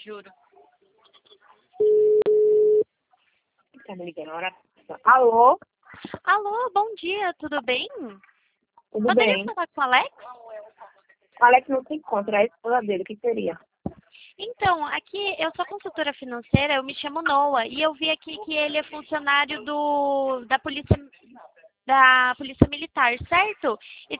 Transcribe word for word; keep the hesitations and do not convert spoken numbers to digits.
juro. Tá me ligando, hora. Alô? Alô, bom dia, tudo bem? Tudo Poderia bem? falar com o Alex? O Alex não se encontra, é a esposa dele, o que seria? Então, aqui eu sou consultora financeira, eu me chamo Noah e eu vi aqui que ele é funcionário do da polícia da polícia militar, certo? E